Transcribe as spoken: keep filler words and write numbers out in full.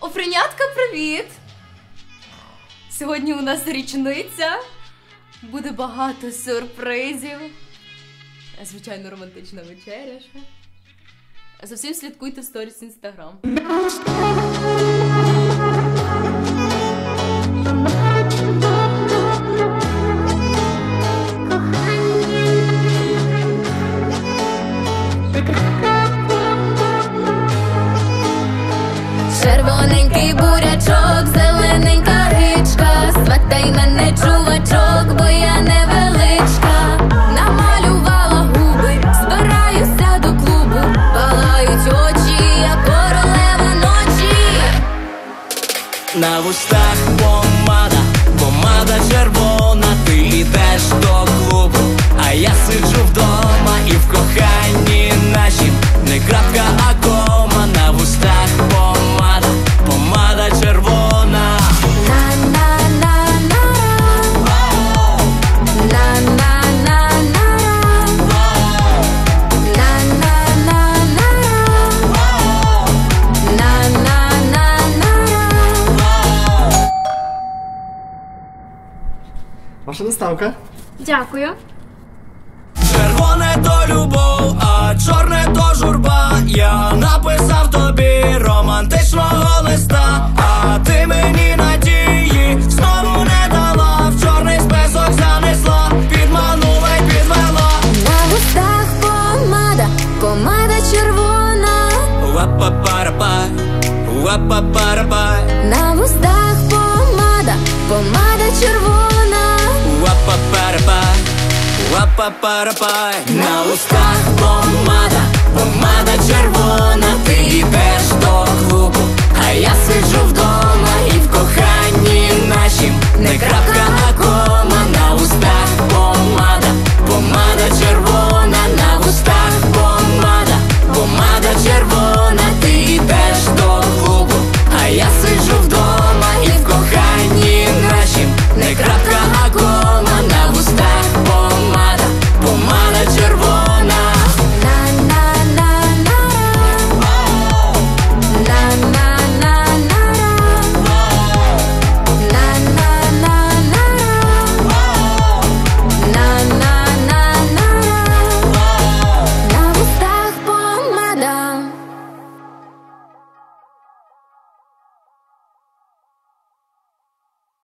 Офренятка, привіт! Сьогодні у нас річниця. Буде багато сюрпризів. Звичайно, романтична вечеря ще. За всім слідкуйте в сторіс Інстаграм. Червоненький бурячок, зелененька гречка, сватай мене, чувачок, бо я невеличка. Намалювала губи, збираюся до клубу, палають очі, я королева ночі. На вустах помада, помада червона, ти йдеш до клубу, а я сиджу вдома і в коханні нашім не крапка, а кома. На вустах помада, помада червона. Ваша доставка. Дякую. Червоне то любов, а чорне то журба. Я написав тобі романтичного листа, а ти мені надії знову не дала. В чорний список занесла, підманула й підвела. На вустах помада, помада червона. Уапа-парапай, уапа-парапай. На вустах помада, помада червона. Уапа-парапай, уапа-парапай. На устах помада, помада червона, ти йдеш до клубу,